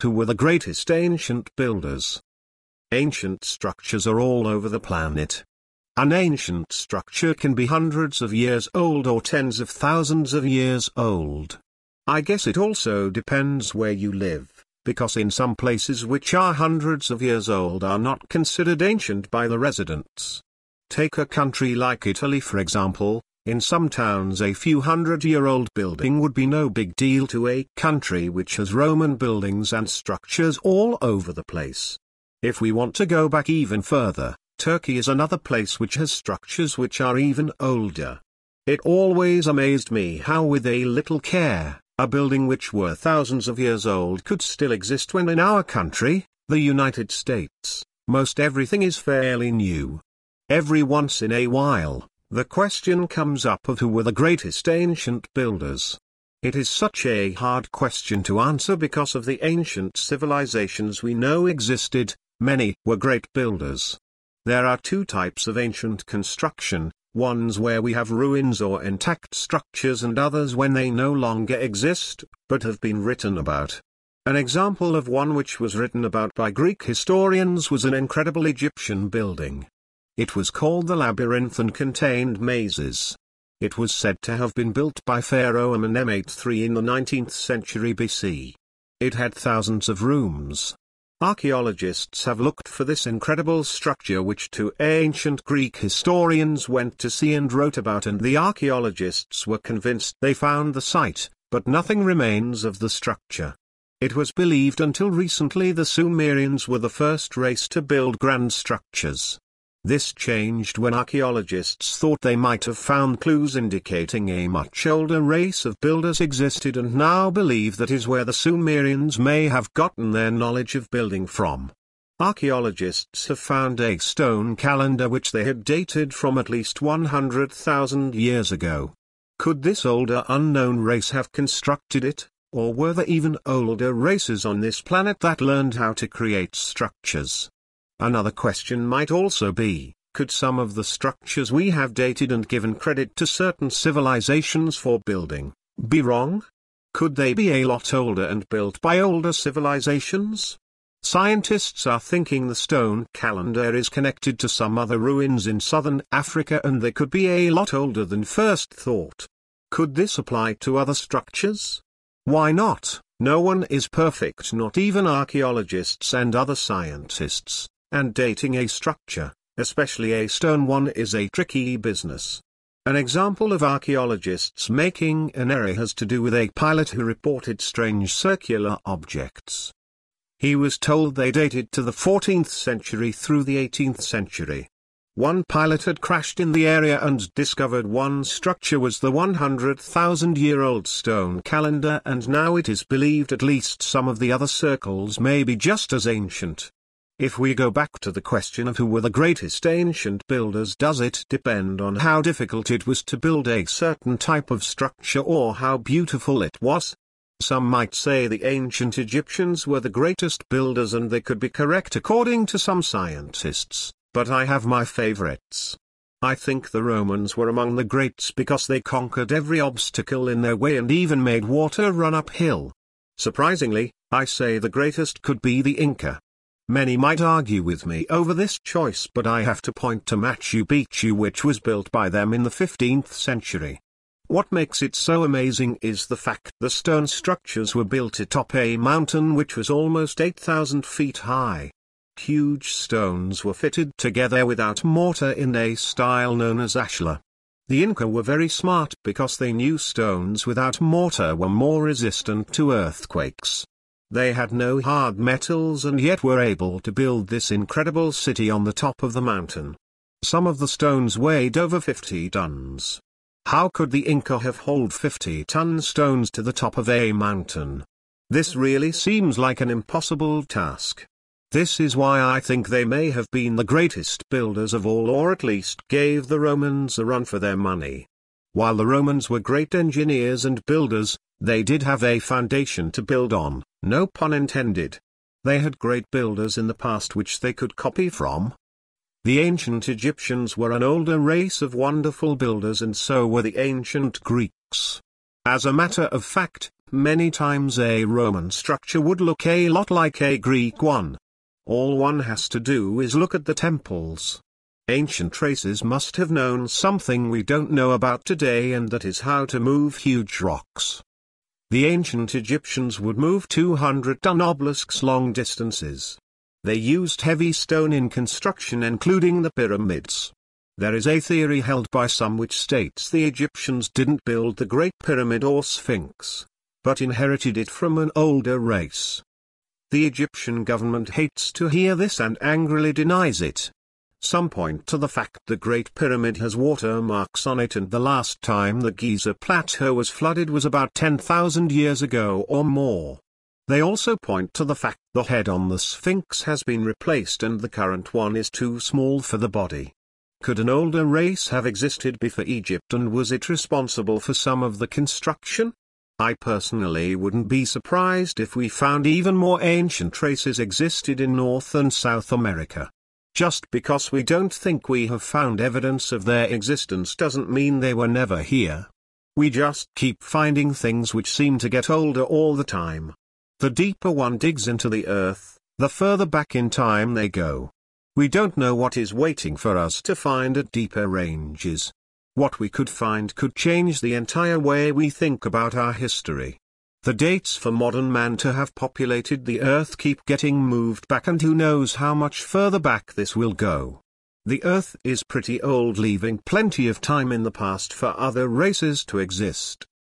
Who were the greatest ancient builders? Ancient structures are all over the planet. An ancient structure can be hundreds of years old or tens of thousands of years old. I guess it also depends where you live, because in some places which are hundreds of years old are not considered ancient by the residents. Take a country like Italy for example. In some towns a few hundred-year-old building would be no big deal to a country which has Roman buildings and structures all over the place. If we want to go back even further, Turkey is another place which has structures which are even older. It always amazed me how with a little care, a building which were thousands of years old could still exist when in our country, the United States, most everything is fairly new. Every once in a while, the question comes up of who were the greatest ancient builders. It is such a hard question to answer because of the ancient civilizations we know existed, many were great builders. There are two types of ancient construction, ones where we have ruins or intact structures and others when they no longer exist, but have been written about. An example of one which was written about by Greek historians was an incredible Egyptian building. It was called the Labyrinth and contained mazes. It was said to have been built by Pharaoh Amenemhotep III in the 19th century BC. It had thousands of rooms. Archaeologists have looked for this incredible structure which two ancient Greek historians went to see and wrote about, and the archaeologists were convinced they found the site, but nothing remains of the structure. It was believed until recently the Sumerians were the first race to build grand structures. This changed when archaeologists thought they might have found clues indicating a much older race of builders existed and now believe that is where the Sumerians may have gotten their knowledge of building from. Archaeologists have found a stone calendar which they had dated from at least 100,000 years ago. Could this older unknown race have constructed it, or were there even older races on this planet that learned how to create structures? Another question might also be, could some of the structures we have dated and given credit to certain civilizations for building, be wrong? Could they be a lot older and built by older civilizations? Scientists are thinking the stone calendar is connected to some other ruins in southern Africa and they could be a lot older than first thought. Could this apply to other structures? Why not? No one is perfect, not even archaeologists and other scientists. And dating a structure, especially a stone one, is a tricky business. An example of archaeologists making an error has to do with a pilot who reported strange circular objects. He was told they dated to the 14th century through the 18th century. One pilot had crashed in the area and discovered one structure was the 100,000-year-old stone calendar, and now it is believed at least some of the other circles may be just as ancient. If we go back to the question of who were the greatest ancient builders, does it depend on how difficult it was to build a certain type of structure or how beautiful it was? Some might say the ancient Egyptians were the greatest builders, and they could be correct according to some scientists, but I have my favorites. I think the Romans were among the greats because they conquered every obstacle in their way and even made water run uphill. Surprisingly, I say the greatest could be the Inca. Many might argue with me over this choice, but I have to point to Machu Picchu, which was built by them in the 15th century. What makes it so amazing is the fact the stone structures were built atop a mountain which was almost 8,000 feet high. Huge stones were fitted together without mortar in a style known as ashlar. The Inca were very smart because they knew stones without mortar were more resistant to earthquakes. They had no hard metals and yet were able to build this incredible city on the top of the mountain. Some of the stones weighed over 50 tons. How could the Inca have hauled 50-ton stones to the top of a mountain? This really seems like an impossible task. This is why I think they may have been the greatest builders of all, or at least gave the Romans a run for their money. While the Romans were great engineers and builders, they did have a foundation to build on, no pun intended. They had great builders in the past which they could copy from. The ancient Egyptians were an older race of wonderful builders, and so were the ancient Greeks. As a matter of fact, many times a Roman structure would look a lot like a Greek one. All one has to do is look at the temples. Ancient races must have known something we don't know about today, and that is how to move huge rocks. The ancient Egyptians would move 200-ton obelisks long distances. They used heavy stone in construction, including the pyramids. There is a theory held by some which states the Egyptians didn't build the Great Pyramid or Sphinx, but inherited it from an older race. The Egyptian government hates to hear this and angrily denies it. Some point to the fact the Great Pyramid has watermarks on it, and the last time the Giza Plateau was flooded was about 10,000 years ago or more. They also point to the fact the head on the Sphinx has been replaced and the current one is too small for the body. Could an older race have existed before Egypt, and was it responsible for some of the construction? I personally wouldn't be surprised if we found even more ancient races existed in North and South America. Just because we don't think we have found evidence of their existence doesn't mean they were never here. We just keep finding things which seem to get older all the time. The deeper one digs into the earth, the further back in time they go. We don't know what is waiting for us to find at deeper ranges. What we could find could change the entire way we think about our history. The dates for modern man to have populated the earth keep getting moved back, and who knows how much further back this will go. The earth is pretty old, leaving plenty of time in the past for other races to exist.